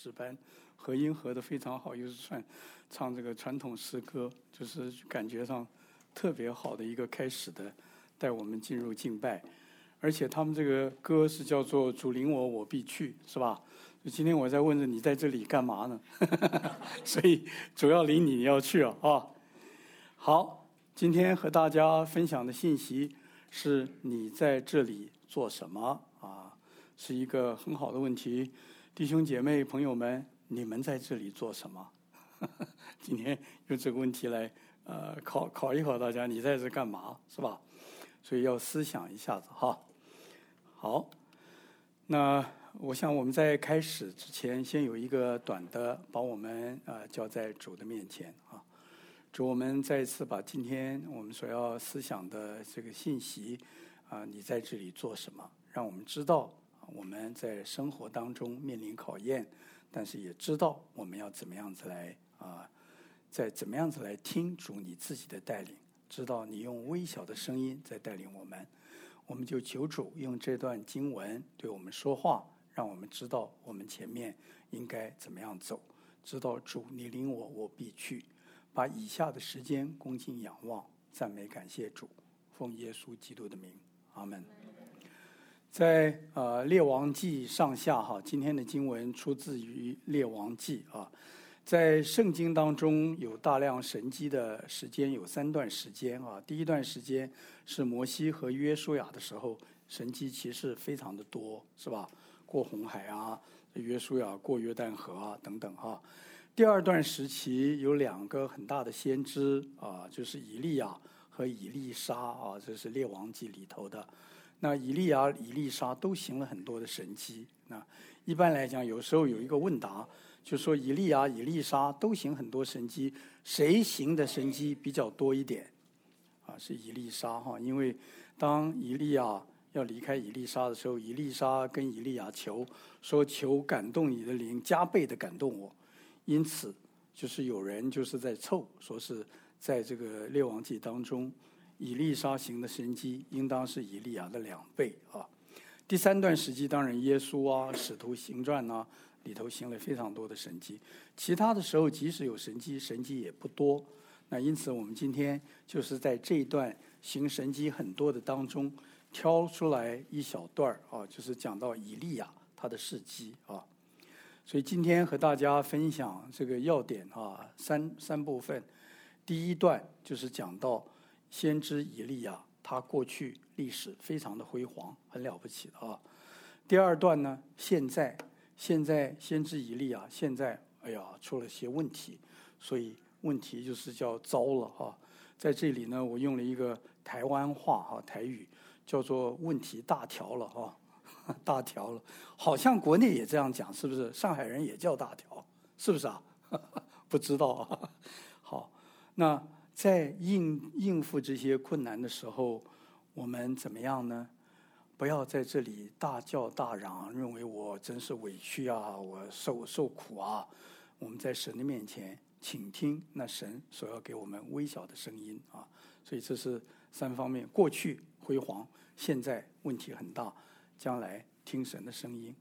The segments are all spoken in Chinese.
诗班，合音合得非常好，又是唱这个传统诗歌，就是感觉上特别好的一个开始的，带我们进入敬拜。而且他们这个歌是叫做主领我，我必去，是吧？今天我在问着你在这里干嘛呢？所以主要领你要去啊。好，今天和大家分享的信息是你在这里做什么啊？是一个很好的问题。弟兄姐妹朋友们，你们在这里做什么？今天用这个问题来考一考大家，你在这干嘛，是吧？所以要思想一下子哈。好，那我想我们在开始之前，先有一个短的，把我们交在主的面前啊。主，我们再一次把今天我们所要思想的这个信息你在这里做什么，让我们知道我们在生活当中面临考验，但是也知道我们要怎么样子来怎么样子来听主你自己的带领，知道你用微小的声音在带领我们。我们就求主用这段经文对我们说话，让我们知道我们前面应该怎么样走，知道主你领我，我必去。把以下的时间恭敬仰望，赞美感谢主，奉耶稣基督的名，阿们。在列王记上下今天的经文出自于列王记在圣经当中有大量神迹的时间，有3段时间第一段时间是摩西和约书亚的时候，神迹其实非常的多，是吧？过红海约书亚过约旦河等等第二段时期有2个很大的先知就是以利亚和以利沙这是列王记里头的。那以利亚、以利沙都行了很多的神迹。那一般来讲，有时候有一个问答，就说以利亚、以利沙都行很多神迹，谁行的神迹比较多一点？是以利沙因为当以利亚要离开以利沙的时候，以利沙跟以利亚求说：“求感动你的灵，加倍的感动我。”因此，就是有人就是在凑，说是在这个列王记当中，以利沙行的神迹应当是以利亚的2倍第3段时期，当然耶稣使徒行传里头行了非常多的神迹。其他的时候即使有神迹，神迹也不多。那因此我们今天就是在这一段行神迹很多的当中挑出来一小段就是讲到以利亚他的事迹所以今天和大家分享这个要点三部分。第一段就是讲到先知以利亚，他过去历史非常的辉煌，很了不起的第二段呢，现在先知以利亚现在出了些问题，所以问题就是叫糟了在这里呢，我用了一个台湾话台语，叫做问题大条了大条了，好像国内也这样讲，是不是？上海人也叫大条，是不是不知道好，那在应付这些困难的时候，我们怎么样呢？不要在这里大叫大嚷，认为我真是委屈我受苦我们在神的面前倾听那神所要给我们微小的声音所以这是3方面：过去辉煌，现在问题很大，将来听神的声音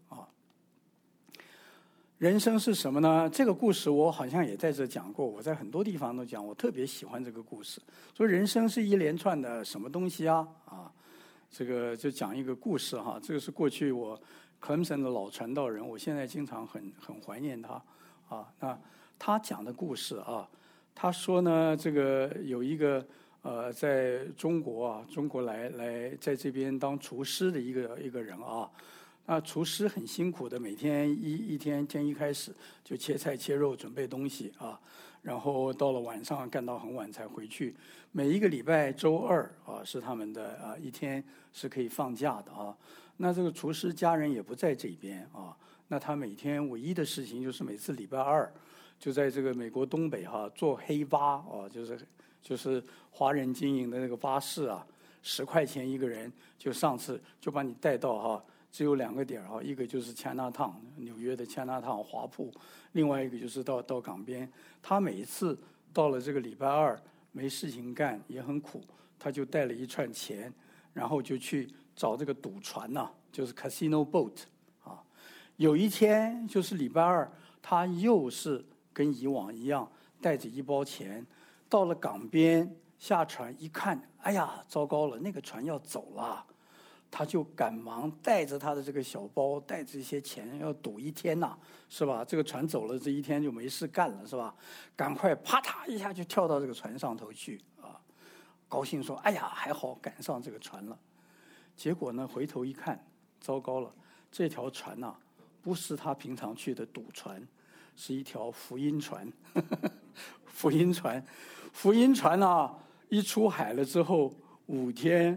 人生是什么呢？这个故事我好像也在这讲过，我在很多地方都讲，我特别喜欢这个故事。说人生是一连串的什么东西这个就讲一个故事这个是过去我 Clemson 的老传道人，我现在经常很怀念他那他讲的故事他说呢，这个有一个在中国来在这边当厨师的一个人那厨师很辛苦的，每天天一开始就切菜切肉准备东西然后到了晚上干到很晚才回去。每一个礼拜周2是他们的一天是可以放假的那这个厨师家人也不在这边那他每天唯一的事情就是每次礼拜2就在这个美国东北坐黑巴就是华人经营的那个巴士10块钱一个人，就上次就把你带到只有2个点一个就是 Chinatown 纽约的 Chinatown 华埠，另外一个就是到港边。他每一次到了这个礼拜2没事情干也很苦，他就带了一串钱，然后就去找这个赌船就是 casino boat有一天就是礼拜2， 他又是跟以往一样带着一包钱，到了港边下船一看，哎呀，糟糕了，那个船要走了。他就赶忙带着他的这个小包，带着一些钱，要赌一天呐，是吧？这个船走了，这一天就没事干了，是吧？赶快啪嗒一下就跳到这个船上头去啊！高兴说：“哎呀，还好赶上这个船了。”结果呢，回头一看，糟糕了，这条船呐，不是他平常去的赌船，是一条福音船。福音船，福音船啊，一出海了之后，5天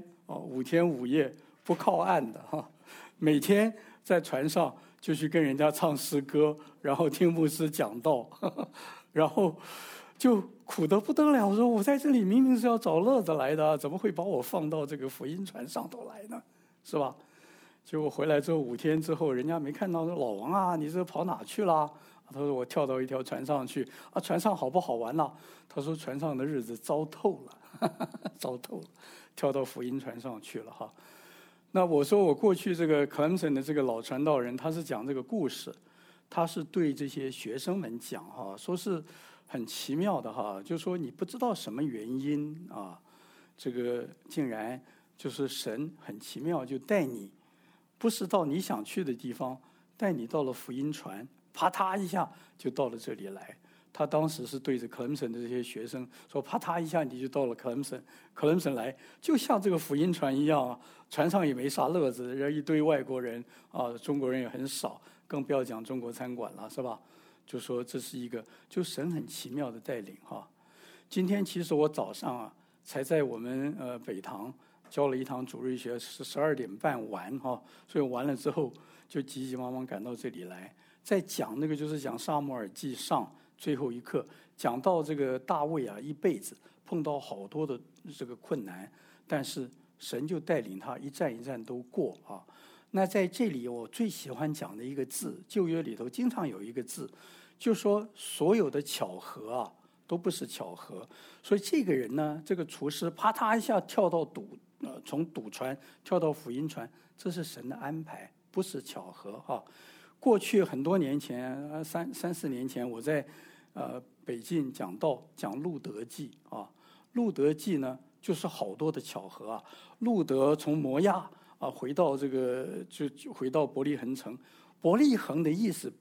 5夜。不靠岸的哈，每天在船上就去跟人家唱诗歌，然后听牧师讲道，然后就苦得不得了，说我在这里明明是要找乐子来的，怎么会把我放到这个福音船上头来呢？是吧？结果回来之后5天之后，人家没看到，说老王啊，你这跑哪去了？他说我跳到一条船上去啊，船上好不好玩呢？他说船上的日子糟透了，糟透了，跳到福音船上去了哈。那我说我过去这个 Clemson 的这个老传道人，他是讲这个故事，他是对这些学生们讲哈，说是很奇妙的哈，就说你不知道什么原因啊，这个竟然就是神很奇妙就带你，不是到你想去的地方，带你到了福音船，啪嗒一下就到了这里来。他当时是对着 Clemson 的这些学生说，啪嗒一下你就到了 Clemson 来，就像这个福音船一样啊，船上也没啥乐子，人一堆外国人啊，中国人也很少，更不要讲中国餐馆了，是吧？就说这是一个就神很奇妙的带领哈。今天其实我早上啊才在我们北堂教了一堂主日学，是12点半完哈，所以完了之后就急急忙忙赶到这里来，在讲那个就是讲撒母耳记上最后一课，讲到这个大卫啊，一辈子碰到好多的这个困难，但是神就带领他一站一站都过啊。那在这里我最喜欢讲的一个字，旧约里头经常有一个字，就说所有的巧合啊都不是巧合。所以这个人呢，这个厨师啪嗒一下跳到从赌船跳到福音船，这是神的安排，不是巧合啊。过去很多年前三四年前，我在北京讲道，讲路德记啊。路德记呢，就是好多的巧合啊。路德从摩亚啊回到这个就回到伯利恒城。伯利恒的意思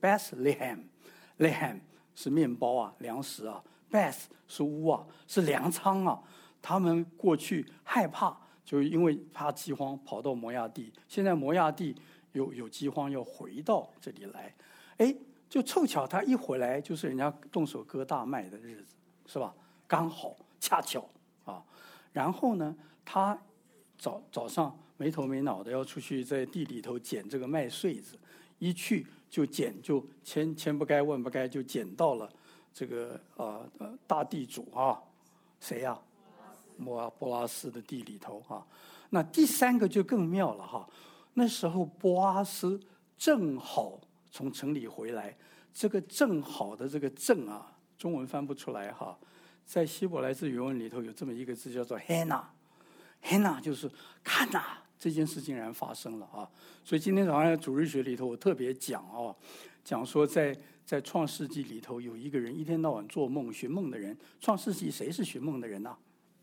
Bethlehem 是面包啊，粮食啊。Beth 是屋啊，是粮仓啊。他们过去害怕，就因为怕饥荒，跑到摩亚地。现在摩亚地有饥荒，要回到这里来，哎，就凑巧他一回来就是人家动手割大麦的日子，是吧？刚好恰巧啊。然后呢，他早上没头没脑的要出去在地里头捡这个麦穗子，一去就捡，就千不该万不该就捡到了这个大地主啊，谁呀？波拉斯的地里头啊。那第3个就更妙了哈。那时候波阿斯正好从城里回来，这个正好的这个正啊，中文翻不出来哈，在希伯来字原文里头有这么一个字叫做 Hannah 就是看呐，这件事竟然发生了啊！所以今天早上主日学里头我特别讲说在创世纪里头有一个人一天到晚做梦寻梦的人。创世纪谁是寻梦的人呢？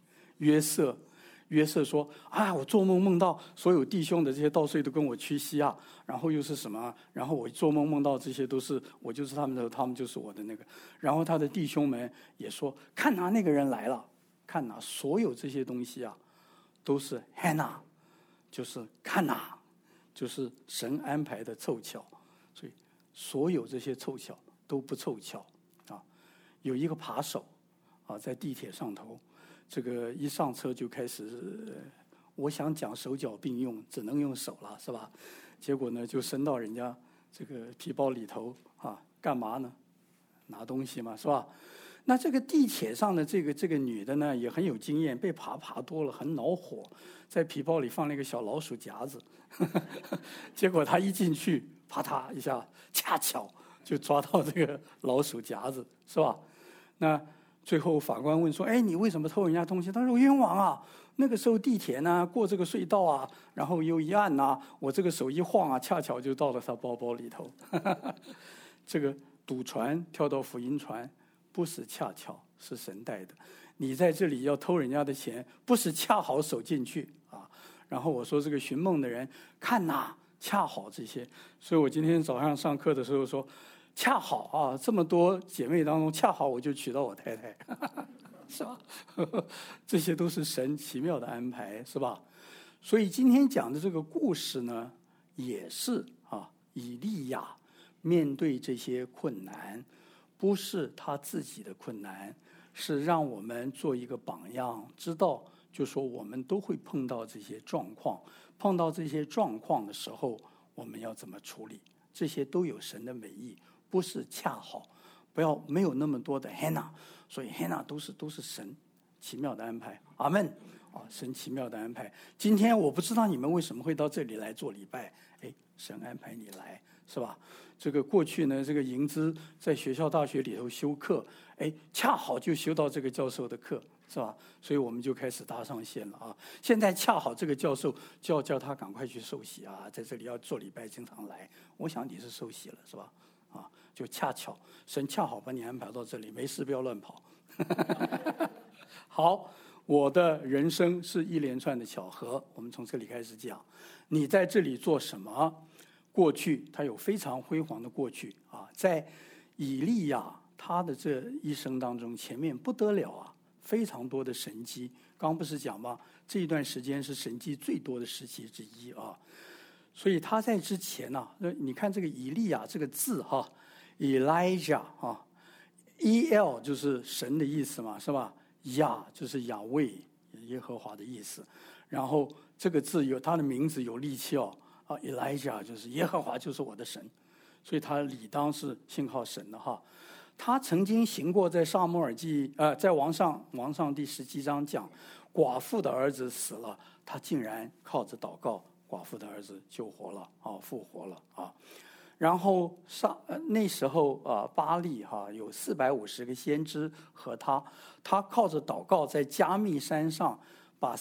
约瑟说啊，我做梦梦到所有弟兄的这些稻穗都跟我屈膝啊，然后又是什么？然后我做梦梦到这些都是我就是他们的，他们就是我的那个。然后他的弟兄们也说，看哪，那个人来了，看哪，所有这些东西啊，都是 Hannah， 就是看哪，就是神安排的凑巧。所以所有这些凑巧都不凑巧啊。有一个扒手啊，在地铁上头。这个一上车就开始，我想讲手脚并用，只能用手了，是吧？结果呢，就伸到人家这个皮包里头啊，干嘛呢？拿东西嘛，是吧？那这个地铁上的这个女的呢，也很有经验，被扒多了，很恼火，在皮包里放了一个小老鼠夹子，结果她一进去，啪嗒一下，恰巧就抓到这个老鼠夹子，是吧？那最后法官问说：“哎，你为什么偷人家东西？”他说：“冤枉啊！那个时候地铁呢，过这个隧道啊，然后又一按啊，我这个手一晃啊，恰巧就到了他包包里头。”这个赌船跳到福音船，不是恰巧，是神带的。你在这里要偷人家的钱，不是恰好手进去啊。然后我说这个寻梦的人，看呐，恰好这些。所以我今天早上上课的时候说，恰好啊，这么多姐妹当中，恰好我就娶到我太太，是吧？这些都是神奇妙的安排，是吧？所以今天讲的这个故事呢，也是以利亚面对这些困难，不是他自己的困难，是让我们做一个榜样，知道就说我们都会碰到这些状况，碰到这些状况的时候，我们要怎么处理？这些都有神的美意，不是恰好，没有那么多的 Hannah， 所以 Hannah 都是神奇妙的安排。阿们。神奇妙的安排。今天我不知道你们为什么会到这里来做礼拜，神安排你来，是吧？这个过去呢，这个营之在学校大学里头修课，恰好就修到这个教授的课，是吧？所以我们就开始搭上线了啊。现在恰好这个教授就要叫他赶快去受洗啊，在这里要做礼拜，经常来。我想你是受洗了，是吧？就恰巧神恰好把你安排到这里，没事不要乱跑。好。我的人生是一连串的巧合，我们从这里开始讲。你在这里做什么？过去他有非常辉煌的过去啊，在以利亚他的这一生当中，前面不得了啊，非常多的神迹。刚不是讲吗？这一段时间是神迹最多的时期之一啊。所以他在之前呢，你看这个以利亚这个字Elijah E-L 就是神的意思嘛，是吧？亚就是亚卫耶和华的意思，然后这个字有他的名字有力气Elijah 就是耶和华就是我的神，所以他理当是信靠神的他曾经行过在撒母耳记在王上第17章讲寡妇的儿子死了，他竟然靠着祷告，寡妇的儿子救活了复活了然后那时候巴力有450个先知和他靠着祷告在加密山上把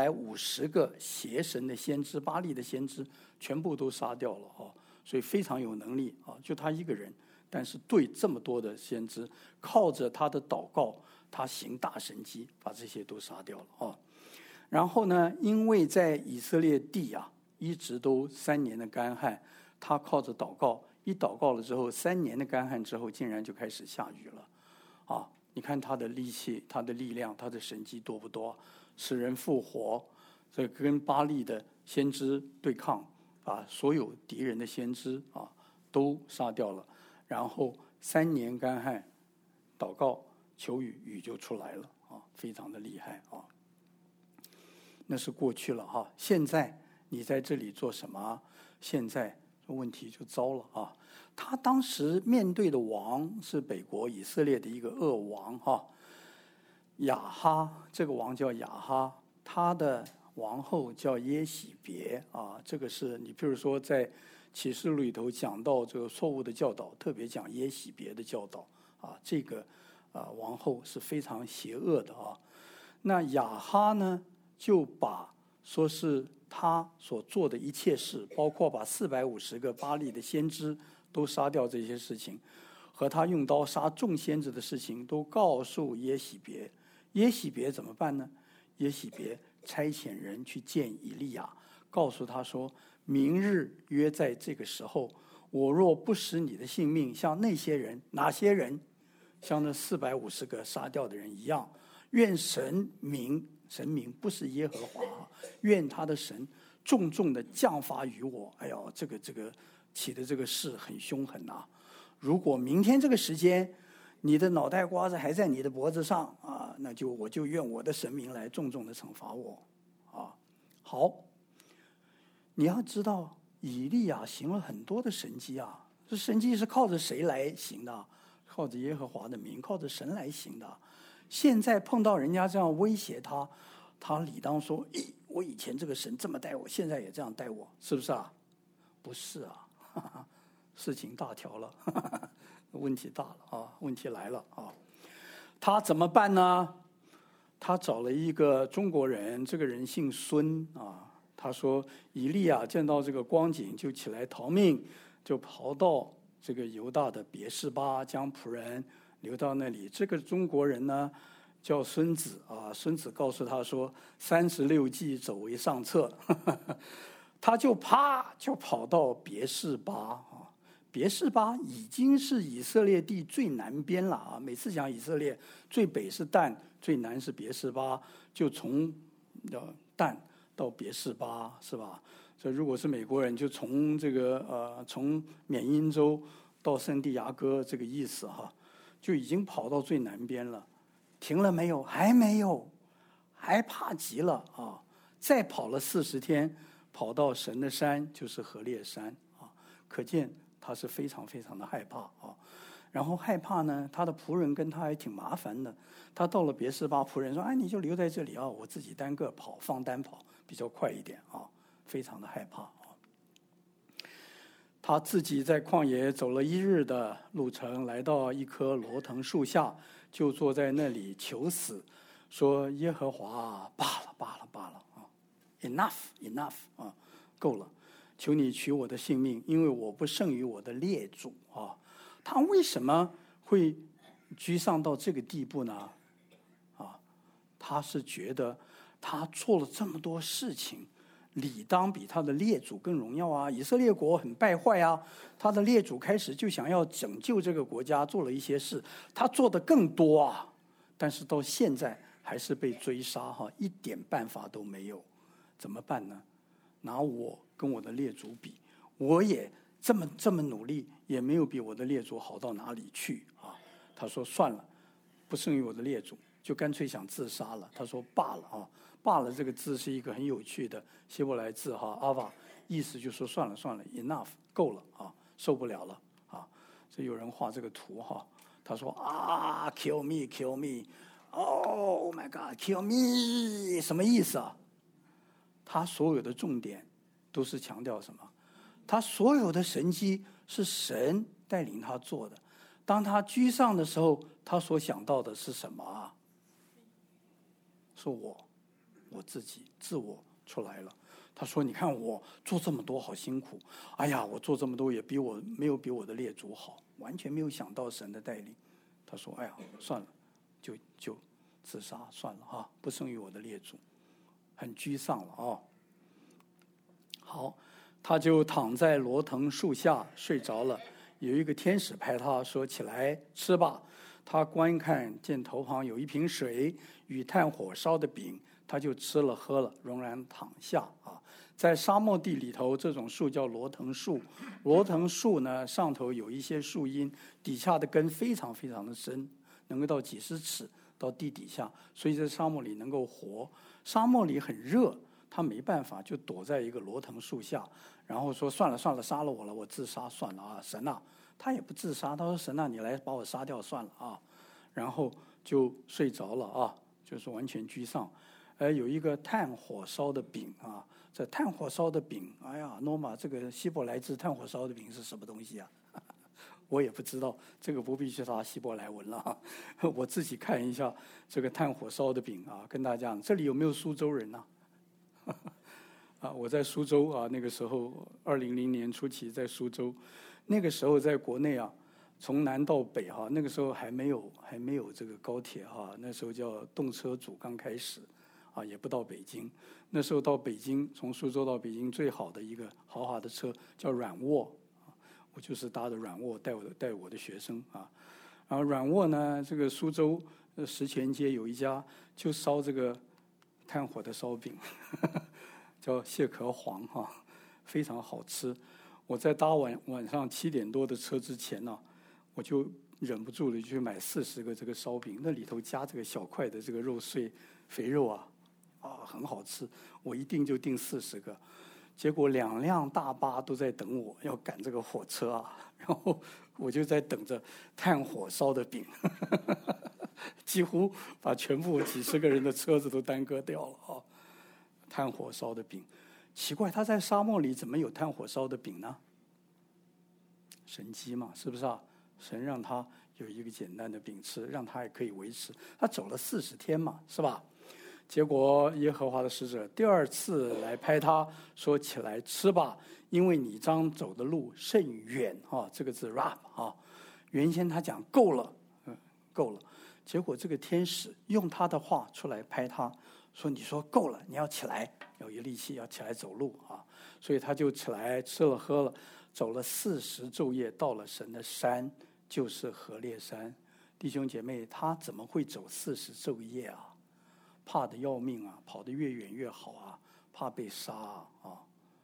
450个邪神的先知巴力的先知全部都杀掉了所以非常有能力就他一个人，但是对这么多的先知，靠着他的祷告，他行大神迹，把这些都杀掉了然后呢，因为在以色列地一直都3年的干旱。他靠着祷告，一祷告了之后，3年的干旱之后，竟然就开始下雨了，你看他的力气、他的力量、他的神迹多不多？使人复活，这跟巴力的先知对抗，把所有敌人的先知都杀掉了。然后3年干旱，祷告求雨，雨就出来了非常的厉害那是过去了现在你在这里做什么？现在。问题就糟了他当时面对的王是北国以色列的一个恶王亚哈，这个王叫亚哈，他的王后叫耶喜别这个是你比如说在启示录里头讲到这个错误的教导，特别讲耶喜别的教导这个王后是非常邪恶的那亚哈呢就把说是他所做的一切事，包括把450个巴力的先知都杀掉这些事情，和他用刀杀众先知的事情，都告诉耶喜别。耶喜别怎么办呢？耶喜别差遣人去见以利亚，告诉他说：明日约在这个时候，我若不使你的性命像那些人，哪些人？像那450个杀掉的人一样，愿神明不是耶和华愿他的神重重的降罚于我。哎呦，这个起的这个誓很凶狠如果明天这个时间，你的脑袋瓜子还在你的脖子上那我就愿我的神明来重重的惩罚我好，你要知道，以利亚行了很多的神迹这神迹是靠着谁来行的？靠着耶和华的名，靠着神来行的。现在碰到人家这样威胁他理当说：我以前这个神这么待我，现在也这样待我，是不是不是事情大条了问题大了问题来了他怎么办呢？他找了一个中国人，这个人姓孙他说以利亚见到这个光景就起来逃命，就跑到这个犹大的别是巴，将仆人留到那里。这个中国人呢叫孙子啊，孙子告诉他说：“36计，走为上策。”他就跑到别是巴啊。别是巴已经是以色列地最南边了啊！每次讲以色列，最北是但，最南是别是巴，就从但到别是巴，是吧？所以如果是美国人，就从从缅因州到圣地亚哥，这个意思哈，就已经跑到最南边了。停了没有？还没有，还怕极了啊！再跑了40天，跑到神的山，就是何烈山啊，可见他是非常非常的害怕啊。然后害怕呢，他的仆人跟他还挺麻烦的。他到了别是巴，仆人说：“哎，你就留在这里啊，我自己单个跑，放单跑比较快一点啊。”非常的害怕啊。他自己在旷野走了1日的路程，来到一棵罗藤树下，就坐在那里求死，说：“耶和华，罢了啊 ，enough 啊，够了，求你取我的性命，因为我不胜于我的列祖啊。”他为什么会沮丧到这个地步呢？啊，他是觉得他做了这么多事情，理当比他的列祖更荣耀啊！以色列国很败坏啊，他的列祖开始就想要拯救这个国家，做了一些事，他做的更多啊，但是到现在还是被追杀哈，一点办法都没有，怎么办呢？拿我跟我的列祖比，我也这么努力，也没有比我的列祖好到哪里去啊！他说算了，不胜于我的列祖，就干脆想自杀了。他说罢了啊。罢了这个字是一个很有趣的希伯来字哈，阿瓦，意思就是说算了 ，enough， 够了啊，受不了了啊。所以有人画这个图哈，他说啊 ，kill me，oh my God，kill me， 什么意思啊？他所有的重点都是强调什么？他所有的神迹是神带领他做的。当他居上的时候，他所想到的是什么啊？是我自己自我出来了。他说：“你看我做这么多，好辛苦。哎呀，我做这么多也没有比我的列祖好，完全没有想到神的带领。”他说：“哎呀，算了，就自杀算了啊，不胜于我的列祖，很沮丧了啊。”好，他就躺在罗藤树下睡着了。有一个天使拍他说：“起来吃吧。”他观看见头旁有一瓶水与炭火烧的饼，他就吃了喝了，仍然躺下啊。在沙漠地里头，这种树叫罗藤树。罗藤树呢，上头有一些树荫，底下的根非常非常的深，能够到几十尺到地底下，所以在沙漠里能够活。沙漠里很热，他没办法，就躲在一个罗藤树下，然后说算了，杀了我了，我自杀算了啊，神啊！他也不自杀，他说神啊，你来把我杀掉算了啊，然后就睡着了啊，就是完全居上。有一个炭火烧的饼啊，这炭火烧的饼，哎呀，诺玛，这个希伯来字炭火烧的饼是什么东西啊？我也不知道，这个不必去查希伯来文了啊，我自己看一下这个炭火烧的饼啊，跟大家讲，这里有没有苏州人呢？啊，我在苏州啊，那个时候2000年初期在苏州，那个时候在国内啊，从南到北哈，那个时候还没有这个高铁哈，那时候叫动车组刚开始，啊，也不到北京。那时候到北京，从苏州到北京最好的一个豪华的车叫软卧，我就是搭的软卧带我的学生啊。然后软卧呢，这个苏州石泉街有一家就烧这个炭火的烧饼。叫蟹壳黄哈，非常好吃。我在搭晚上7点多的车之前呢，我就忍不住的去买40个这个烧饼，那里头加这个小块的这个肉碎肥肉啊，很好吃。我一订就订40个，结果2辆大巴都在等我，要赶这个火车啊，然后我就在等着炭火烧的饼，几乎把全部几十个人的车子都耽搁掉了啊。炭火烧的饼，奇怪，他在沙漠里怎么有炭火烧的饼呢？神迹嘛，是不是啊？神让他有一个简单的饼吃，让他也可以维持。他走了40天嘛，是吧？ 结果耶和华的使者第二次来拍他，说：“起来吃吧，因为你将走的路甚远。”这个字 rab 原先他讲够了，够了。结果这个天使用他的话出来拍他，说：“你说够了，你要起来，要有力气，要起来走路啊！”所以他就起来吃了喝了，走了40昼夜，到了神的山，就是何烈山。弟兄姐妹，他怎么会走40昼夜啊？怕得要命啊，跑得越远越好啊，怕被杀啊。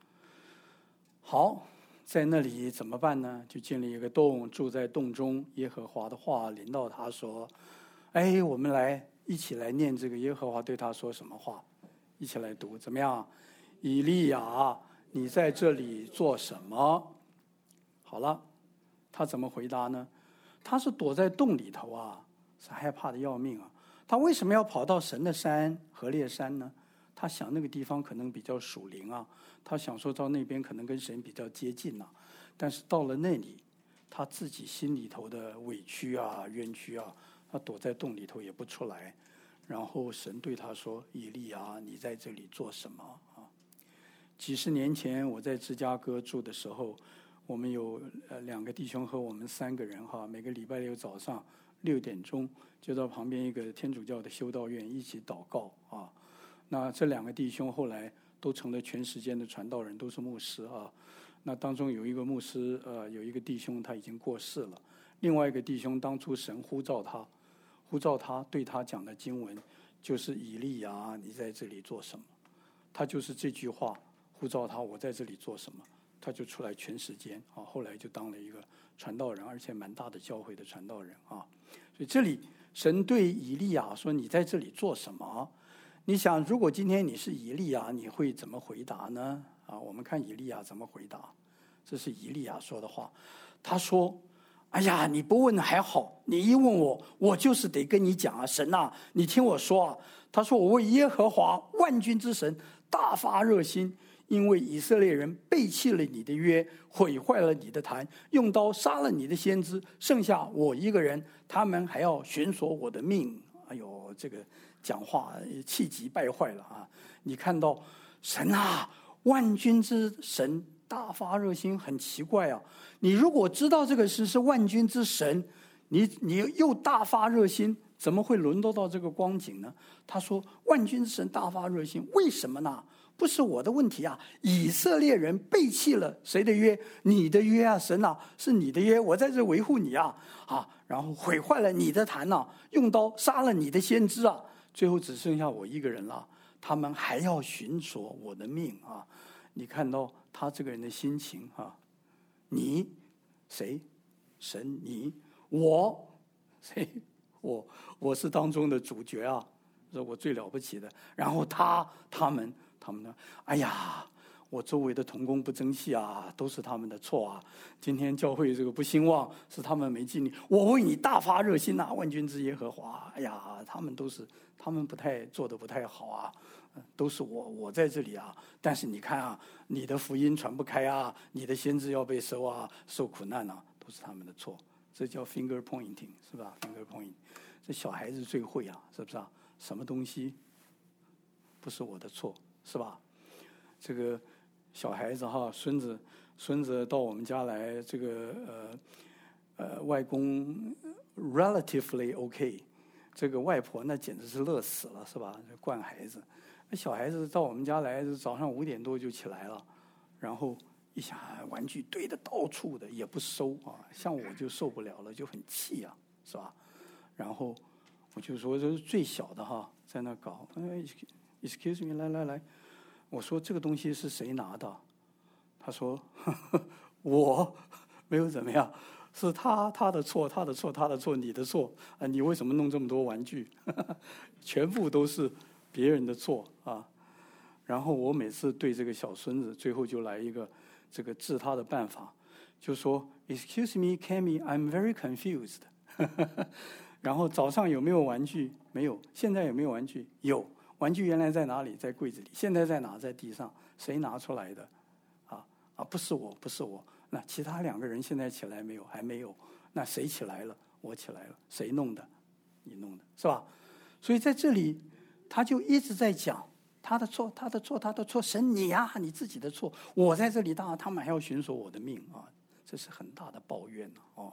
好，在那里怎么办呢？就建立一个洞，住在洞中。耶和华的话临到他说：“哎，我们一起来念这个耶和华对他说什么话，一起来读，怎么样？以利亚，你在这里做什么？”好了，他怎么回答呢？他是躲在洞里头啊，是害怕的要命啊。他为什么要跑到神的山何烈山呢？他想那个地方可能比较属灵啊，他想说到那边可能跟神比较接近啊。但是到了那里，他自己心里头的委屈啊、冤屈啊，他躲在洞里头也不出来。然后神对他说：“以利亚，你在这里做什么啊？”几十年前我在芝加哥住的时候，我们有2个弟兄和我们3个人每个礼拜六早上6点钟就到旁边一个天主教的修道院一起祷告啊。那这2个弟兄后来都成了全世界的传道人，都是牧师啊。那当中有一个牧师有一个弟兄他已经过世了，另外一个弟兄当初神呼召他对他讲的经文就是：“以利亚，你在这里做什么？”他就是这句话呼召他：“我在这里做什么？”他就出来全时间啊，后来就当了一个传道人，而且蛮大的教会的传道人啊。所以这里神对以利亚说：“你在这里做什么？”你想，如果今天你是以利亚，你会怎么回答呢？我们看以利亚怎么回答。这是以利亚说的话，他说：“哎呀，你不问还好，你一问我，我就是得跟你讲啊，神啊，你听我说啊。”他说：“我为耶和华万军之神大发热心。因为以色列人背弃了你的约，毁坏了你的坛，用刀杀了你的先知，剩下我一个人，他们还要寻索我的命。”哎呦，这个讲话气急败坏了啊！你看到神啊，万军之神大发热心，很奇怪啊。你如果知道这个是万军之神，你又大发热心，怎么会沦落到这个光景呢？他说万军之神大发热心，为什么呢？不是我的问题啊！以色列人背弃了谁的约？你的约啊，神啊，是你的约，我在这维护你啊！然后毁坏了你的坛啊，用刀杀了你的先知啊，最后只剩下我一个人了。他们还要寻索我的命啊！你看到他这个人的心情啊？你谁？神你我谁？我是当中的主角啊！是我最了不起的。然后他们呢？哎呀，我周围的同工不争气啊，都是他们的错啊！今天教会这个不兴旺，是他们没尽力。我为你大发热心呐，万军之耶和华！哎呀，他们做得不太好啊，都是我在这里啊。但是你看啊，你的福音传不开啊，你的先知要被收啊，受苦难啊，都是他们的错。这叫 finger pointing， 是吧 ？finger point， 这小孩子最会啊，是不是啊？什么东西不是我的错？是吧？这个小孩子孙子到我们家来，这个外公 relatively OK， 这个外婆那简直是乐死了，是吧？惯孩子，那小孩子到我们家来，早上5点多就起来了，然后一下玩具堆得到处的，也不收啊，像我就受不了了，就很气啊，是吧？然后我就说，这是最小的在那搞，excuse me， 来，我说这个东西是谁拿的？他说我没有怎么样，是他的错，你的错啊！你为什么弄这么多玩具？全部都是别人的错啊！然后我每次对这个小孙子，最后就来一个这个治他的办法，就说 Excuse me, Cammy, I'm very confused 。然后早上有没有玩具？没有。现在有没有玩具？有。玩具原来在哪里？在柜子里。现在在哪？在地上。谁拿出来的？不是我。那其他2个人现在起来没有？还没有。那谁起来了？我起来了。谁弄的？你弄的，是吧？所以在这里， 他就一直在讲他的错，他的错，他的错，神你呀，你自己的错，我在这里，当然他们还要寻索我的命啊，这是很大的抱怨哦。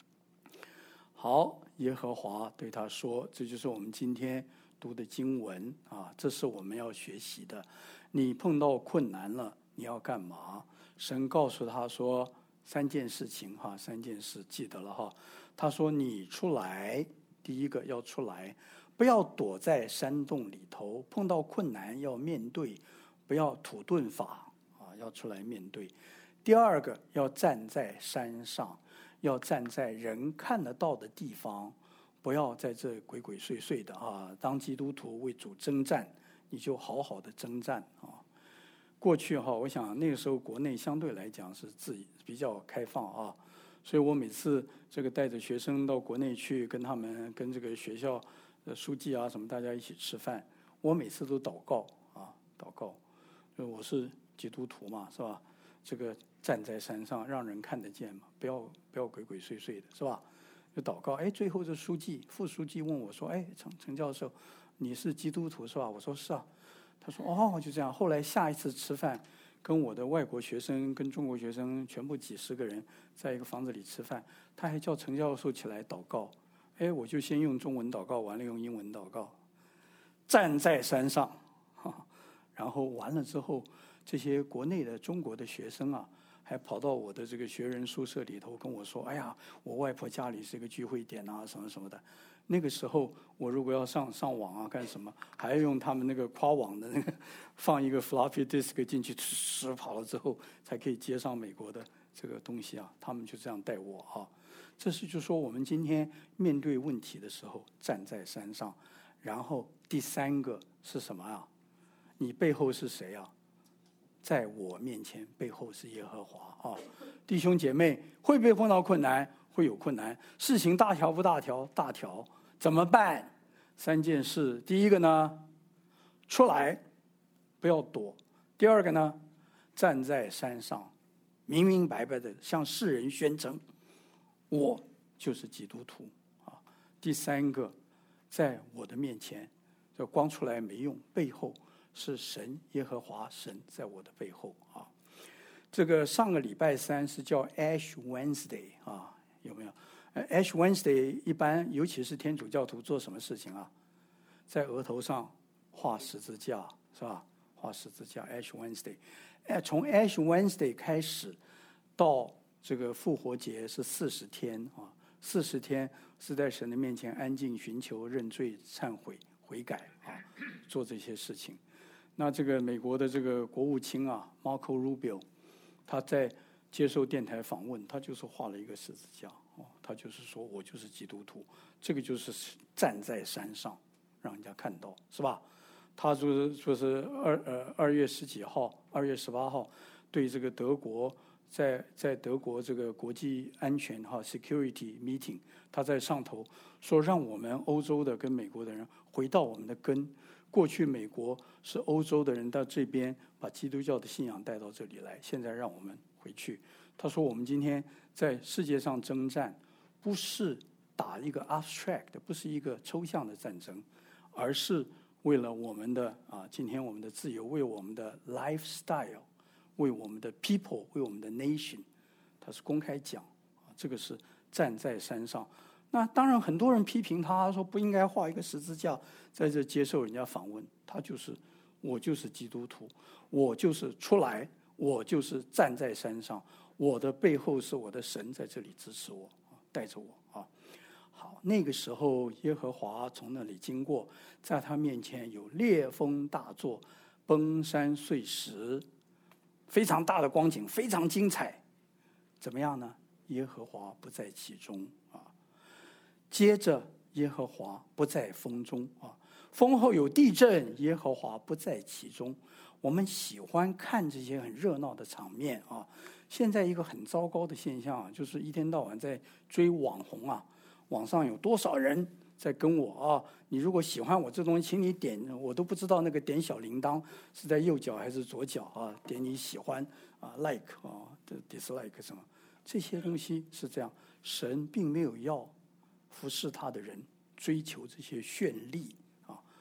好，耶和华对他说，这就是我们今天读的经文啊，这是我们要学习的。你碰到困难了，你要干嘛？神告诉他说3件事情哈，3件事记得了哈。他说你出来，第一个要出来，不要躲在山洞里头，碰到困难要面对，不要土遁法啊，要出来面对。第二个要站在山上，要站在人看得到的地方，不要在这鬼鬼祟祟的啊。当基督徒为主征战，你就好好的征战啊。过去哈，我想那个时候国内相对来讲是比较开放啊，所以我每次这个带着学生到国内去，跟他们跟这个学校的书记啊什么大家一起吃饭，我每次都祷告啊，祷告，就我是基督徒嘛，是吧？这个站在山上让人看得见嘛，不要鬼鬼祟祟的，是吧？就祷告。最后这副书记问我说：“陈教授，你是基督徒是吧？”我说：“是啊。”他说：“哦，就这样。”后来下一次吃饭，跟我的外国学生、跟中国学生全部几十个人在一个房子里吃饭，他还叫陈教授起来祷告。我就先用中文祷告，完了用英文祷告，站在山上，然后完了之后。这些国内的中国的学生啊，还跑到我的这个学人宿舍里头跟我说：“哎呀，我外婆家里是一个聚会点啊，什么什么的。”那个时候，我如果要上网啊，干什么，还要用他们那个夸网的那个放一个 floppy disk 进去，跑了之后才可以接上美国的这个东西啊。他们就这样带我啊。这是就说我们今天面对问题的时候，站在山上。然后第3个是什么啊？你背后是谁啊？在我面前，背后是耶和华啊！弟兄姐妹，会不会碰到困难？会有困难。事情大条不大条？大条。怎么办？3件事。第一个呢，出来，不要躲。第二个呢，站在山上，明明白白的向世人宣称，我就是基督徒啊。第3个，在我的面前，这光出来没用，背后。是神耶和华神在我的背后啊。这个上个礼拜3是叫 Ash Wednesday 啊，有没有？Ash Wednesday 一般尤其是天主教徒做什么事情啊？在额头上画十字架，是吧？画十字架 Ash Wednesday。从 Ash Wednesday 开始到这个复活节是40天啊，40天是在神的面前安静寻求认罪忏悔悔改啊，做这些事情。那这个美国的这个国务卿啊 ，Marco Rubio， 他在接受电台访问，他就是画了一个十字架哦，他就是说我就是基督徒，这个就是站在山上让人家看到，是吧？他说是2月10几号，2月18号对这个德国在德国这个国际安全security meeting， 他在上头说让我们欧洲的跟美国的人回到我们的根。过去美国是欧洲的人到这边把基督教的信仰带到这里来，现在让我们回去。他说我们今天在世界上征战，不是打一个 abstract， 不是一个抽象的战争，而是为了我们的今天我们的自由，为我们的 lifestyle， 为我们的 people， 为我们的 nation。他是公开讲这个是站在山上。那当然很多人批评他说不应该画一个十字架在这接受人家访问。他就是我就是基督徒，我就是出来，我就是站在山上，我的背后是我的神在这里支持我，带着我啊。好，那个时候耶和华从那里经过，在他面前有烈风大作，崩山碎石，非常大的光景，非常精彩。怎么样呢？耶和华不在其中啊。接着耶和华不在风中啊，风后有地震，耶和华不在其中。我们喜欢看这些很热闹的场面啊。现在一个很糟糕的现象啊，就是一天到晚在追网红啊，网上有多少人在跟我啊？你如果喜欢我这东西，请你点，我都不知道那个点小铃铛是在右脚还是左脚啊？点你喜欢啊 ，like 啊 ，dislike 什么这些东西是这样。神并没有要服侍他的人追求这些绚丽啊，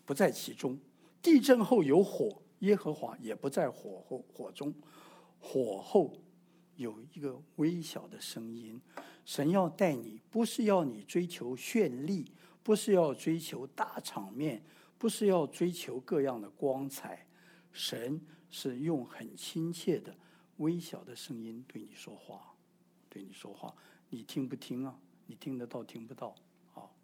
不在其中；地震后有火，耶和华也不在火中。火后有一个微小的声音，神要带你，不是要你追求绚丽，不是要追求大场面，不是要追求各样的光彩，神是用很亲切的微小的声音对你说话，对你说话，你听不听啊？你听得到听不到？好，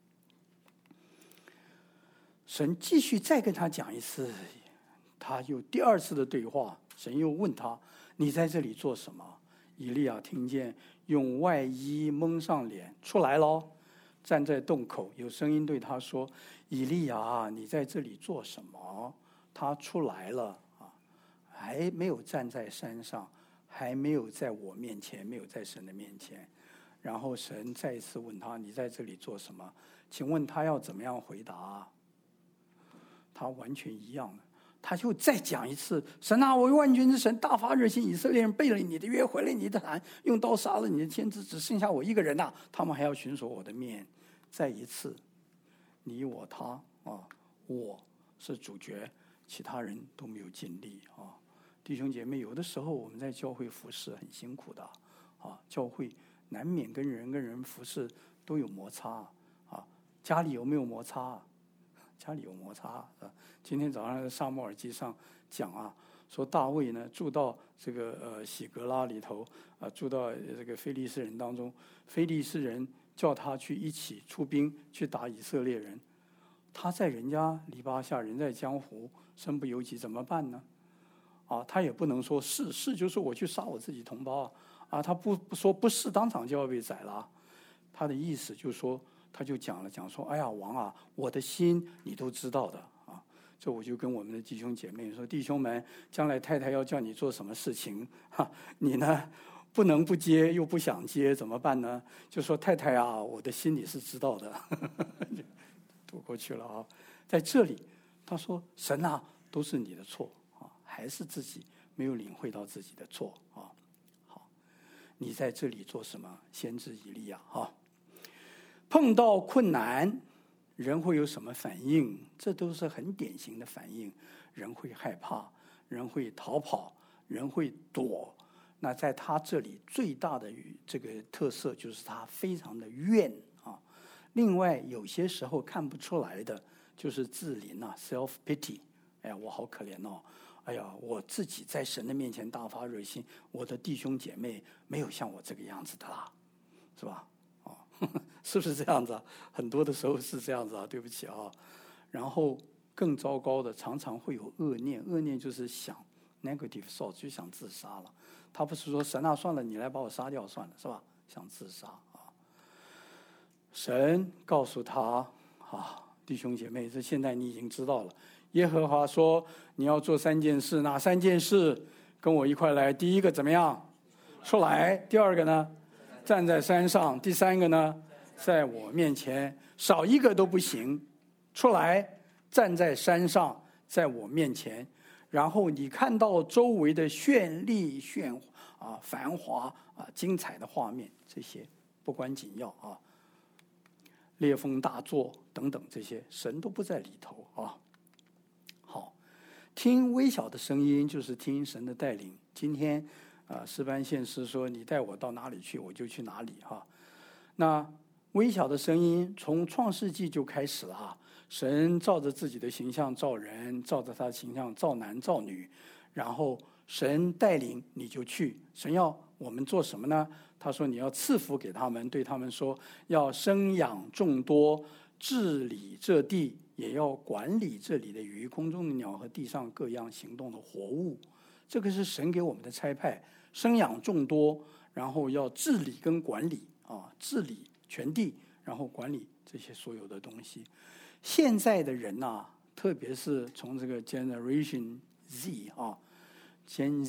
神继续再跟他讲一次，他又第二次的对话，神又问他，你在这里做什么？以利亚听见，用外衣蒙上脸，出来咯，站在洞口，有声音对他说，以利亚，你在这里做什么？他出来了啊，还没有站在山上，还没有在我面前，没有在神的面前。然后神再一次问他，你在这里做什么？请问他要怎么样回答？他完全一样的，他就再讲一次，神啊，我万军之神大发热心，以色列人背了你的约，毁了你的坛，用刀杀了你的先知，只剩下我一个人啊，他们还要寻索我的面。再一次，你我他啊，我是主角，其他人都没有尽力啊。弟兄姐妹，有的时候我们在教会服侍很辛苦的啊，教会难免跟人服侍都有摩擦啊。家里有没有摩擦啊？家里有摩擦啊。今天早上在撒母耳记上讲啊，说大卫呢住到这个喜格拉里头啊，住到这个非利士人当中，非利士人叫他去一起出兵去打以色列人，他在人家篱笆下，人在江湖，身不由己，怎么办呢？啊，他也不能说是就是我去杀我自己同胞啊，他不说不是，当场就要被宰了。他的意思就是说，他就讲说，哎呀，王啊，我的心你都知道的啊。这我就跟我们的弟兄姐妹说，弟兄们，将来太太要叫你做什么事情，你呢不能不接，又不想接，怎么办呢？就说太太啊，我的心里是知道的，渡过去了啊。在这里，他说神啊，都是你的错啊，还是自己没有领会到自己的错啊。好，你在这里做什么？先知以利亚啊。碰到困难，人会有什么反应？这都是很典型的反应。人会害怕，人会逃跑，人会躲。那在他这里最大的这个特色就是他非常的怨啊。另外有些时候看不出来的就是自怜啊 ，self pity。哎呀，我好可怜哦！哎呀，我自己在神的面前大发热心，我的弟兄姐妹没有像我这个样子的啦，是吧？是不是这样子啊？很多的时候是这样子啊，对不起啊。然后更糟糕的，常常会有恶念，恶念就是想 negative thought， 就想自杀了。他不是说神啊，算了，你来把我杀掉算了，是吧？想自杀啊。神告诉他啊，弟兄姐妹，这现在你已经知道了。耶和华说你要做3件事，哪3件事？跟我一块来。第一个怎么样？出来。第二个呢？站在山上。第3个呢？在我面前，少一个都不行。出来，站在山上，在我面前。然后你看到周围的绚丽、繁华啊、精彩的画面，这些不关紧要啊。烈风大作等等，这些神都不在里头啊。好，听微小的声音就是听神的带领。今天诗班献诗说，你带我到哪里去，我就去哪里哈。那微小的声音从创世纪就开始了啊。神照着自己的形象造人，照着他的形象造男造女，然后神带领你就去。神要我们做什么呢？他说你要赐福给他们，对他们说要生养众多，治理这地，也要管理这里的鱼，空中的鸟和地上各样行动的活物。这个是神给我们的差派，生养众多，然后要治理跟管理啊，治理全地，然后管理这些所有的东西。现在的人啊，特别是从这个 Generation Z 啊 ，Gen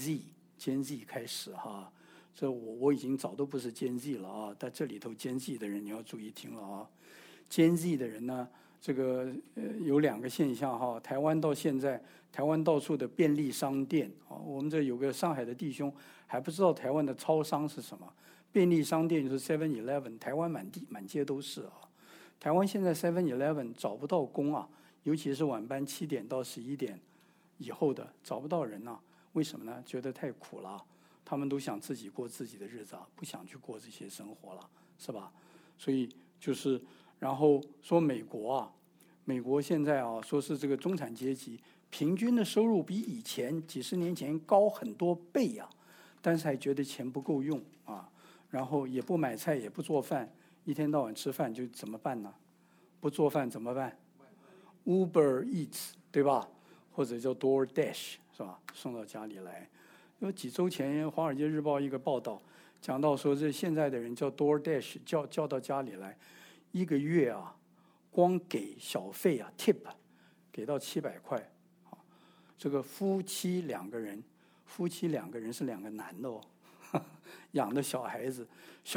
Z 开始哈，这我已经早都不是 Gen Z 了啊，在这里头 Gen Z 的人你要注意听了啊。Gen Z 的人呢，这个有2个现象哈，台湾到现在，台湾到处的便利商店啊，我们这有个上海的弟兄还不知道台湾的超商是什么，便利商店就是 7-Eleven， 台湾满街都是啊。台湾现在 7-Eleven 找不到工啊， 尤其是晚班7点到11点以后的找不到人啊。为什么呢？觉得太苦了，他们都想自己过自己的日子啊，不想去过这些生活了，是吧？所以就是，然后说美国现在啊，说是这个中产阶级平均的收入比以前几十年前高很多倍啊，但是还觉得钱不够用啊，然后也不买菜，也不做饭，一天到晚吃饭就怎么办呢？不做饭怎么办？ Uber Eats 对吧？或者叫 DoorDash 是吧？送到家里来。有几周前《华尔街日报》一个报道讲到说，这现在的人叫 DoorDash 叫到家里来，一个月啊，光给小费啊 tip 给到700块。这个夫妻两个人是2个男的哦，养的小孩子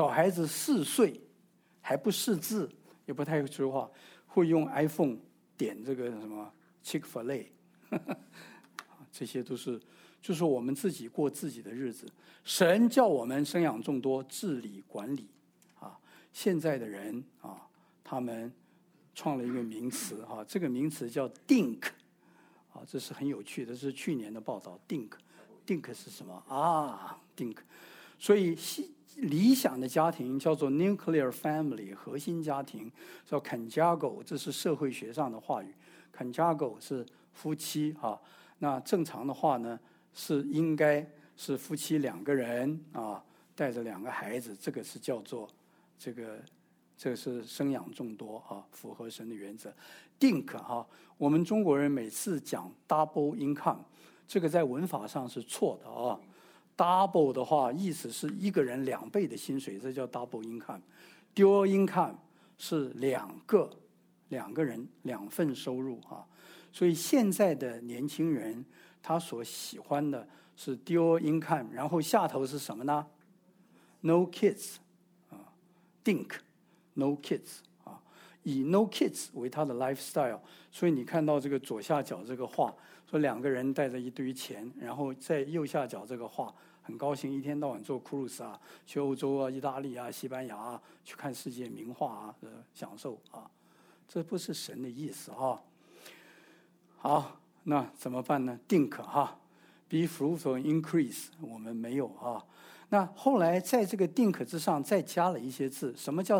4岁，还不识字，也不太会说话，会用 iPhone 点这个什么 Chick-fil-A， 这些都是就是我们自己过自己的日子。神叫我们生养众多，治理管理啊。现在的人啊，他们创了一个名词啊，这个名词叫 DINK 啊，这是很有趣的，这是去年的报道。DINK 是什么啊 ？DINK， 所以理想的家庭叫做 nuclear family 核心家庭，叫 conjugal， 这是社会学上的话语。conjugal 是夫妻啊，那正常的话呢是应该是夫妻2个人啊，带着2个孩子，这个是叫做这个是生养众多啊，符合神的原则。DINK 哈，我们中国人每次讲 double income， 这个在文法上是错的啊。double 的话，意思是一个人2倍的薪水，这叫 double income。dual income 是两个人2份收入啊。所以现在的年轻人他所喜欢的是 dual income， 然后下头是什么呢 ？No kids 啊 ，DINK no kids 啊，以 no kids 为他的 lifestyle。所以你看到这个左下角这个画，说2个人带着一堆钱，然后在右下角这个画，很高兴一天到晚做 cruise 啊，去欧洲啊、意大利啊、西班牙啊，去看世界名画啊，享受啊，这不是神的意思啊。好，那怎么办呢 ？DINK 哈 ，be fruitful increase， 我们没有啊。那后来在这个 DINK 之上再加了一些字，什么叫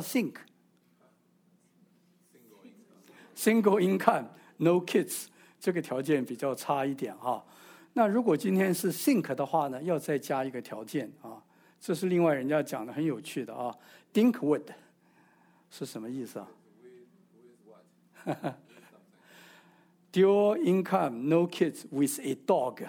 think？Single income no kids， 这个条件比较差一点啊。那如果今天是 think 的话呢，要再加一个条件啊，这是另外人家讲的很有趣的啊。Dinkwood 是什么意思啊？Dual income no kids with a dog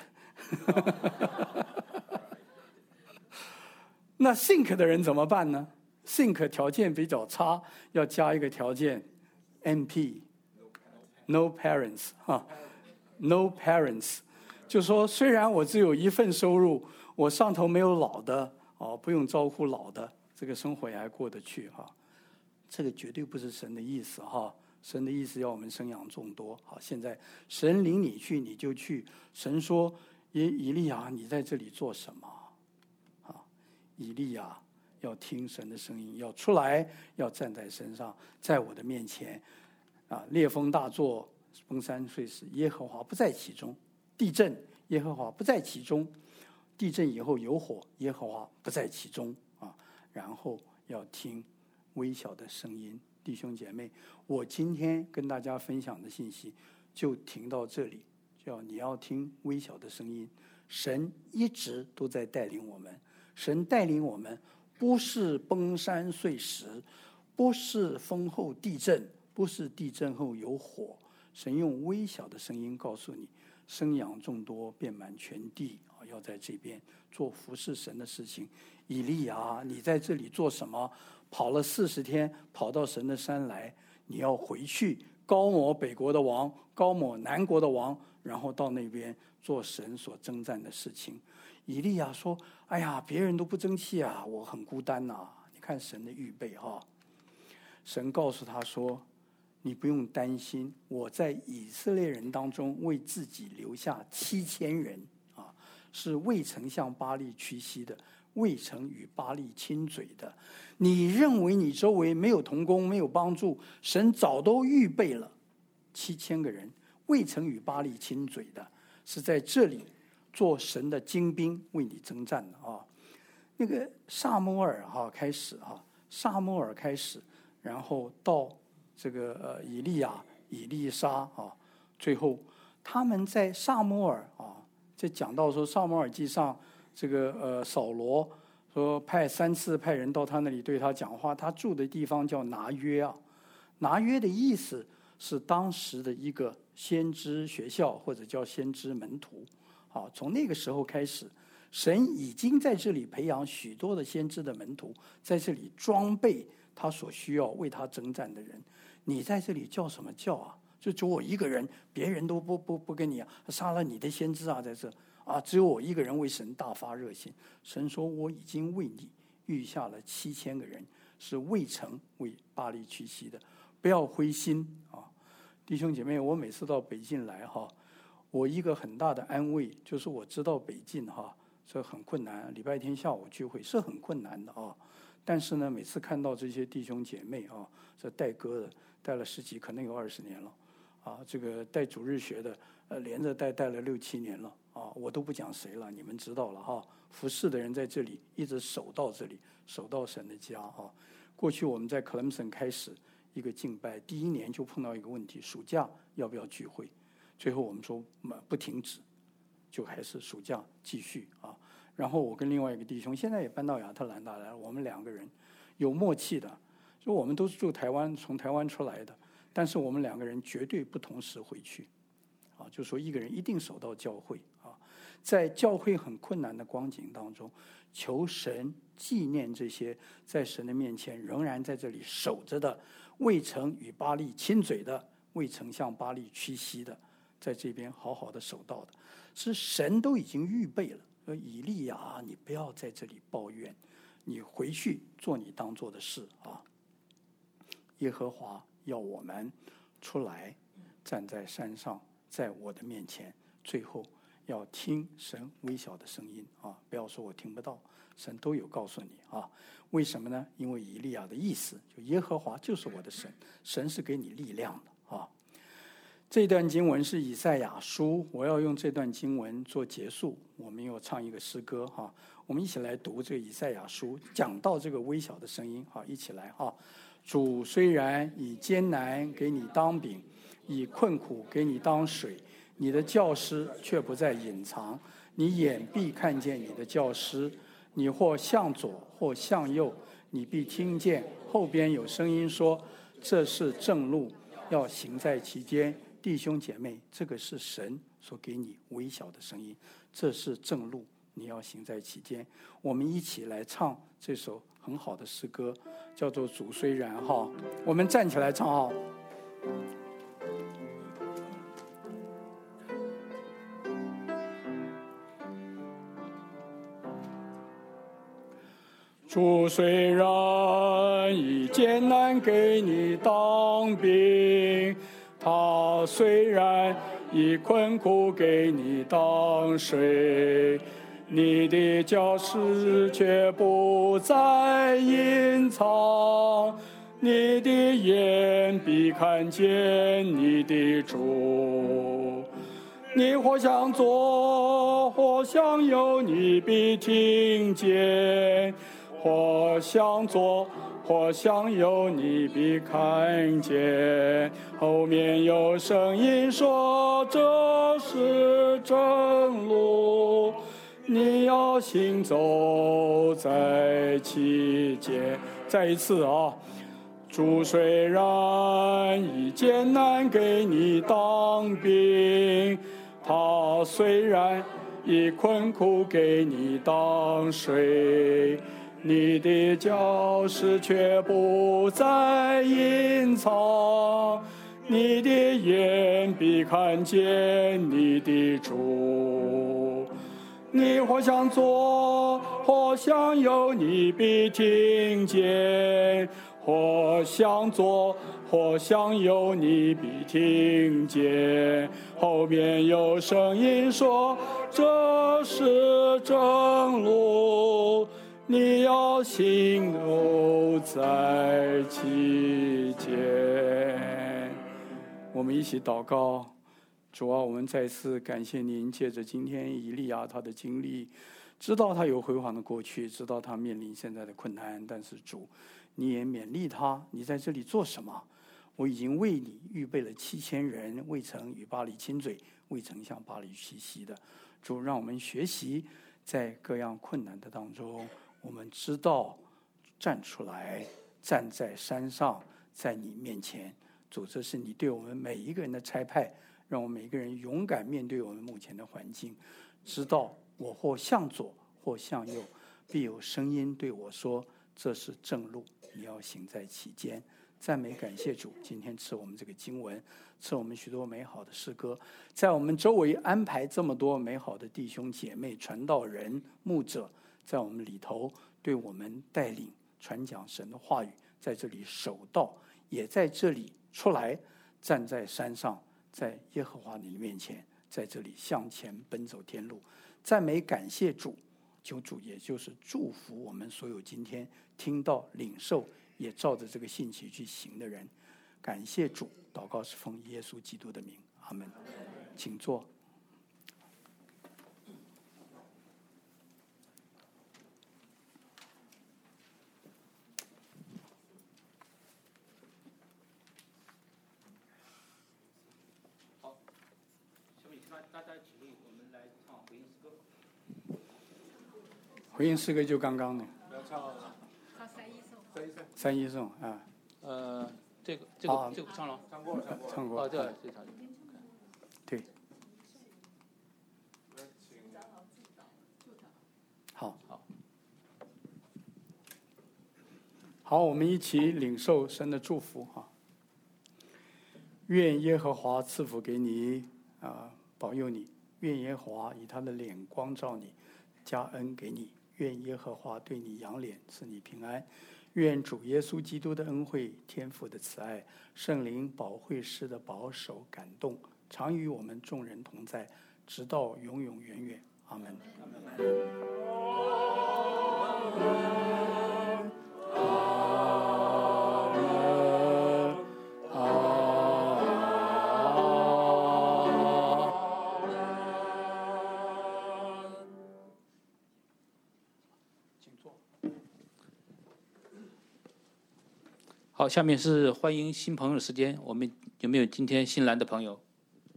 那 think 的人怎么办呢？ think 条件比较差，要加一个条件 NP no parents 哈 no parents， 就说虽然我只有1份收入，我上头没有老的哦，不用照顾老的，这个生活也还过得去哈。这个绝对不是神的意思哈。神的意思要我们生养众多。好，现在神领你去你就去。神说以利亚你在这里做什么？以利亚要听神的声音，要出来，要站在身上，在我的面前烈风大作，崩山碎石，耶和华不在其中；地震，耶和华不在其中；地震以后有火，耶和华不在其中然后要听微小的声音。弟兄姐妹，我今天跟大家分享的信息就停到这里，叫你要听微小的声音。神一直都在带领我们，神带领我们不是崩山碎石，不是风后地震，不是地震后有火。神用微小的声音告诉你，生养众多，遍满全地要在这边做服侍神的事情。以利亚，你在这里做什么？跑了40天，跑到神的山来，你要回去高抹北国的王，高抹南国的王，然后到那边做神所征战的事情。以利亚说：哎呀，别人都不争气啊，我很孤单啊。你看神的预备神告诉他说，你不用担心，我在以色列人当中为自己留下7000人是未曾向巴力屈膝的，未曾与巴力亲嘴的。你认为你周围没有同工，没有帮助，神早都预备了， 7000个人，未曾与巴力亲嘴的，是在这里做神的精兵为你征战的啊。那个撒母耳开始撒母耳开始，然后到这个以利亚、以利沙最后他们在撒母耳就讲到说撒母耳记上这个扫罗说3次派人到他那里对他讲话，他住的地方叫拿约拿约的意思是当时的一个先知学校或者叫先知门徒从那个时候开始，神已经在这里培养许多的先知的门徒，在这里装备他所需要为他征战的人。你在这里叫什么叫啊？就只有我一个人，别人都不跟你杀了你的先知在这只有我一个人为神大发热心。神说我已经为你预下了7000个人，是未曾为巴力屈膝的，不要灰心弟兄姐妹，我每次到北京来我一个很大的安慰就是我知道北京这很困难，礼拜天下午聚会是很困难的但是呢，每次看到这些弟兄姐妹这带歌的带了10几，可能有20年了这个带主日学的连着带了6、7年了我都不讲谁了，你们知道了服侍的人在这里一直守到这里，守到神的家过去我们在克莱姆森开始一个敬拜，第1年就碰到一个问题，暑假要不要聚会？最后我们说不停止，就还是暑假继续然后我跟另外一个弟兄现在也搬到亚特兰大来了，我们2个人有默契的，就我们都是住台湾，从台湾出来的，但是我们2个人绝对不同时回去就说一个人一定守到教会在教会很困难的光景当中，求神纪念这些在神的面前仍然在这里守着的，未曾与巴力亲嘴的，未曾向巴力屈膝的，在这边好好的守到的，是神都已经预备了。说以利亚你不要在这里抱怨，你回去做你当做的事耶和华要我们出来站在山上，在我的面前，最后要听神微小的声音不要说我听不到，神都有告诉你为什么呢？因为以利亚的意思就耶和华就是我的神，神是给你力量的这段经文是以赛亚书，我要用这段经文做结束，我们又唱一个诗歌我们一起来读这个以赛亚书，讲到这个微小的声音一起来主虽然以艰难给你当饼，以困苦给你当水，你的教师却不再隐藏，你眼必看见你的教师，你或向左或向右，你必听见后边有声音说这是正路，要行在其间。弟兄姐妹，这个是神所给你微小的声音，这是正路，你要行在其间。我们一起来唱这首很好的诗歌，叫做主虽然我们站起来唱主虽然以艰难给你当兵，他虽然以困苦给你当水，你的教师却不再隐藏，你的眼必看见你的主。你或向左或向右，你必听见，或向左或向右，你必看见。后面有声音说这是正路，你要行走在其间。再一次主虽然以艰难给你当兵，他虽然以困苦给你当水，你的教师却不再隐藏，你的眼必看见你的主。你或向左或向右，你必听见，或向左或向右，你必听见。后面有声音说这是正路，你要行走在其间。 我们一起祷告。主啊，我们再次感谢您，借着今天以利亚他的经历，知道他有辉煌的过去，知道他面临现在的困难，但是主，你也勉励他，你在这里做什么？我已经为你预备了7000人，未曾与巴黎亲嘴，未曾向巴黎屈膝的。主，让我们学习在各样困难的当中，我们知道站出来，站在山上，在你面前。主，这是你对我们每一个人的差派，让我们每一个人勇敢面对我们目前的环境，知道我或向左或向右，必有声音对我说：“这是正路，你要行在其间。”赞美感谢主，今天赐我们这个经文，赐我们许多美好的诗歌，在我们周围安排这么多美好的弟兄姐妹、传道人、牧者，在我们里头对我们带领传讲神的话语，在这里守道，也在这里出来，站在山上，在耶和华你面前，在这里向前奔走天路。赞美感谢主，求主也就是祝福我们所有今天听到领受也照着这个信息去行的人。感谢主，祷告是奉耶稣基督的名，阿们。请坐。 好，下面大家起立，我们来唱回应诗歌。 回应诗歌就刚刚的。 不要唱三一颂啊。 这个不唱了， 唱过。 哦，这唱。 对。好，我们一起领受神的祝福哈。愿耶和华赐福给你保佑你；愿耶和华以他的脸光照你，加恩给你；愿耶和华对你扬脸，赐你平安。愿主耶稣基督的恩惠、天父的慈爱、圣灵保惠师的保守感动，常与我们众人同在，直到永永远远。阿门。 好，下面是欢迎新朋友的时间。我们有没有今天新来的朋友？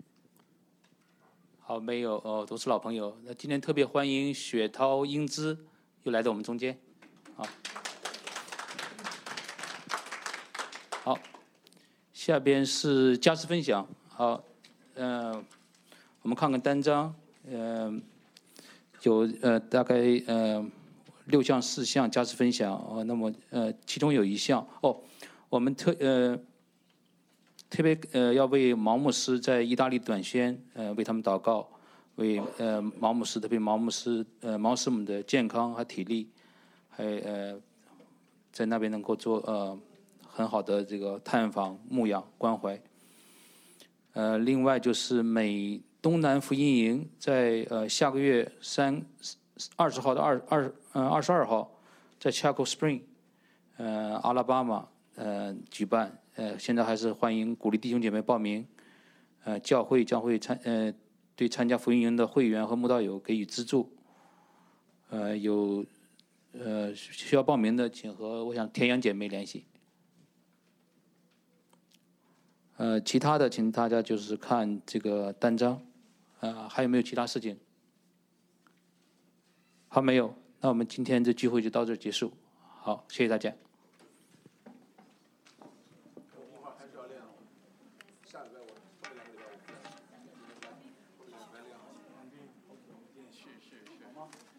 好，没有哦，都是老朋友。那今天特别欢迎雪涛、英姿又来到我们中间。好，下边是家事分享。好，我们看看单张，有大概6项4项家事分享。那么其中有一项我们特别要为毛牧师在意大利短宣为他们祷告，为毛牧师特别毛师们的健康和体力，还在那边能够做很好的这个探访、牧养、关怀。另外就是美东南福音营在下个月20号到22号在 Chaco Spring 阿拉巴马举办。现在还是欢迎鼓励弟兄姐妹报名。教会将会对参加福音营的会员和慕道友给予资助。有需要报名的，请和我想田阳姐妹联系。其他的请大家就是看这个单张。还有没有其他事情？好，没有。那我们今天这聚会就到这儿结束。好，谢谢大家。 是。